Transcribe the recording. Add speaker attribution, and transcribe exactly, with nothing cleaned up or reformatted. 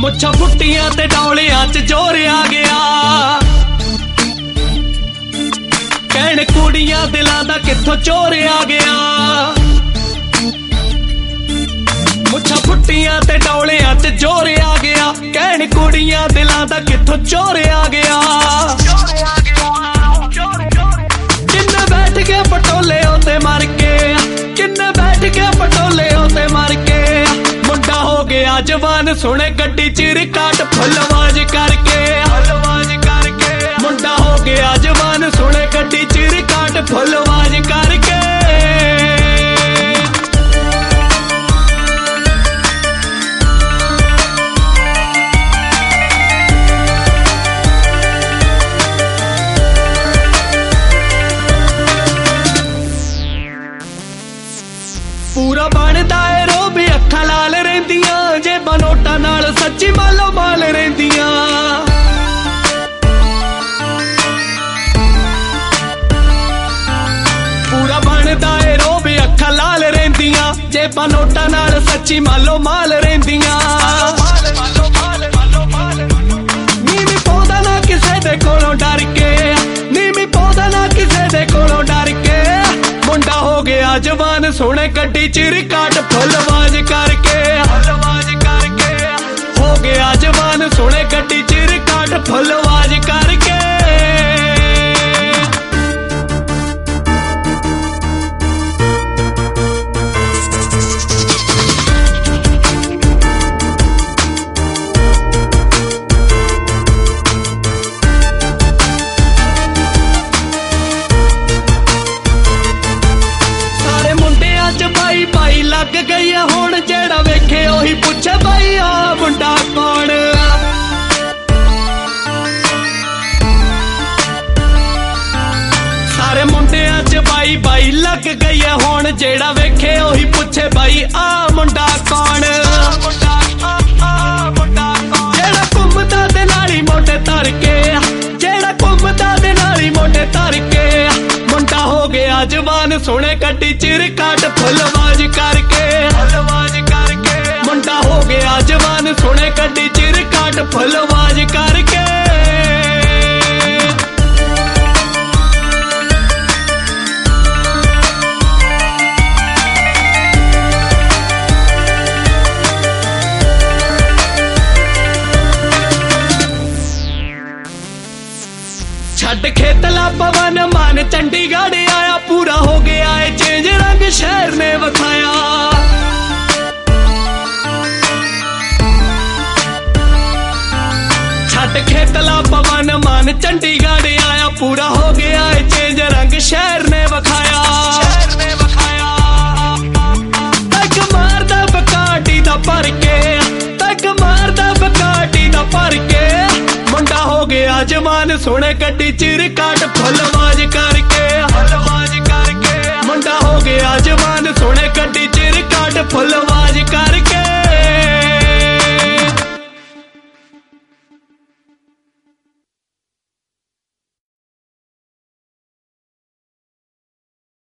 Speaker 1: ਮੁੱਛਾਂ ਫੁੱਟੀਆਂ ਤੇ ਡੌਲਿਆਂ ਚ ਜ਼ੋਰ ਆ ਗਿਆ। ਕਹਿਣ ਕੁੜੀਆਂ ਦਿਲਾਂ ਦਾ ਕਿੱਥੋਂ ਚੋਰ ਆ ਗਿਆ। ਮੁੱਛਾਂ ਫੁੱਟੀਆਂ ਤੇ ਡੌਲਿਆਂ ਚ ਜ਼ੋਰ ਆ ਗਿਆ। ਕਹਿਣ ਕੁੜੀਆਂ ਦਿਲਾਂ ਦਾ ਕਿੱਥੋਂ ਚੋਰ ਆ ਗਿਆ। ਕਿੰਨੇ ਬੈਠ ਕੇ ਪਟੋਲੇ ਉਤੇ ਮਰ ਕੇ, ਕਿੰਨੇ ਬੈਠ ਕੇ ਪਟੋਲੇ ਉਤੇ ਮਰ ਕੇ। ਮੁੰਡਾ ਹੋ ਗਿਆ ਜਵਾਨ ਸੁਣੇ ਗੱਡੀ ਚ ਰਿਕਾਰਡ ਫੁੱਲ ਆਵਾਜ਼ ਕਰਕੇ, ਆਵਾਜ਼ ਕਰਕੇ। ਮੁੰਡਾ ਹੋ ਗਿਆ ਜਵਾਨ ਸੁਣੇ ਗੱਡੀ ਚ ਰਿਕਾਰਡ ਫੁੱਲ ਆਵਾਜ਼ ਕਰਕੇ। ਪੂਰਾ ਬਣਦਾ ਏ ਰੋਬ ਅੱਖਾਂ ਲਾਲ ਰਹਿੰਦੀਆਂ, ਜੇਬਾਂ ਨੋਟਾਂ ਨਾਲ ਸੱਚੀ ਮਾਲੋ ਮਾਲ ਰਹਿੰਦੀਆਂ। ਪੂਰਾ ਬਣਦਾ ਏ ਰੋਬ ਅੱਖਾਂ ਲਾਲ ਰਹਿੰਦੀਆਂ, ਜੇਬਾਂ ਨੋਟਾਂ ਨਾਲ ਸੱਚੀ ਮਾਲੋ ਮਾਲ ਰਹਿੰਦੀਆਂ। ਨੀਵੀਂ ਪਾਉਂਦਾ ਨਾ ਕਿਸੇ ਦੇ ਕੋਲੋਂ ਡਰ ਕੇ, ਨੀਵੀਂ ਪਾਉਂਦਾ ਨਾ ਕਿਸੇ ਦੇ ਕੋਲੋਂ ਡਰ ਕੇ। ਮੁੰਡਾ ਹੋ ਗਿਆ ਜਵਾਨ ਸੋਹਣੇ ਗੱਡੀ ਚ ਰਿਕਾਰਡ ਫੁੱਲ ਆਵਾਜ਼ ਕਰਕੇ, ਆਵਾਜ਼ ਕਰਕੇ। ਹੋ ਗਿਆ ਜਵਾਨ ਸੋਹਣੇ ਗੱਡੀ ਚ ਰਿਕਾਰਡ ਫੁੱਲ ਆਵਾਜ਼ ਕਰਕੇ। ਬਾਈ ਬਾਈ ਲੱਗ ਗਈ ਆ ਹੁਣ, ਜਿਹੜਾ ਵੇਖੇ ਉਹੀ ਪੁੱਛੇ ਬਾਈ ਆ ਮੁੰਡਾ ਕੌਣ। ਸਾਰੇ ਮੁੰਡਿਆਂ ਚ ਬਾਈ ਬਾਈ ਲੱਗ ਗਈ ਆ ਹੁਣ, ਜਿਹੜਾ ਵੇਖੇ ਉਹੀ ਪੁੱਛੇ ਬਾਈ ਆ ਮੁੰਡਾ ਕੌਣ। ਜਿਹੜਾ ਘੁੰਮਦਾ ਦੇ ਨਾਲੀ ਮੋਢੇ ਧਰ ਕੇ, ਜਿਹੜਾ ਘੁੰਮਦਾ ਦੇ ਨਾਲੀ ਮੋਢੇ ਧਰ ਕੇ। ਮੁੰਡਾ ਹੋ ਗਿਆ ਜਵਾਨ ਸੋਹਣੇ ਗੱਡੀ ਚ ਰਿਕਾਰਡ ਫੁੱਲ ਆਵਾਜ਼ ਕਰਕੇ, ਆਵਾਜ਼ ਕਰਕੇ। ਮੁੰਡਾ ਹੋ ਗਿਆ ਜਵਾਨ ਸੋਹਣੇ ਗੱਡੀ ਚ ਰਿਕਾਰਡ ਫੁੱਲ ਆਵਾਜ਼ ਕਰਕੇ। ਛੱਡ ਖੇਤਲਾ ਪਵਨ ਮਾਨ ਚੰਡੀਗੜ੍ਹ ਆਇਆ, ਪੂਰਾ ਹੋ ਗਿਆ ਏ ਚੇਂਜ ਰੰਗ ਸ਼ਹਿਰ ਨੇ ਵਿਖਾਇਆ। ਛੱਡ ਖੇਤਲਾ ਪਵਨ ਮਾਨ ਚੰਡੀਗੜ੍ਹ ਆਇਆ, ਪੂਰਾ ਹੋ ਗਿਆ ਏ ਚੇਂਜ ਰੰਗ ਸ਼ਹਿਰ ਨੇ ਵਿਖਾਇਆ। ਤੱਕ ਮਾਰਦਾ ਬਕਾਟੀ ਦਾ ਭਰ ਕੇ, ਤੱਕ ਮਾਰਦਾ ਬਕਾਟੀ ਦਾ ਭਰ ਕੇ। ਮੁੰਡਾ ਹੋ ਗਿਆ ਜਵਾਨ ਸੋਹਣੇ ਗੱਡੀ ਚ ਰਿਕਾਰਡ ਫੁੱਲ ਆਵਾਜ਼ ਕਰਕੇ, ਆਵਾਜ਼ ਕਰਕੇ। ਮੁੰਡਾ ਹੋ ਗਿਆ ਜਵਾਨ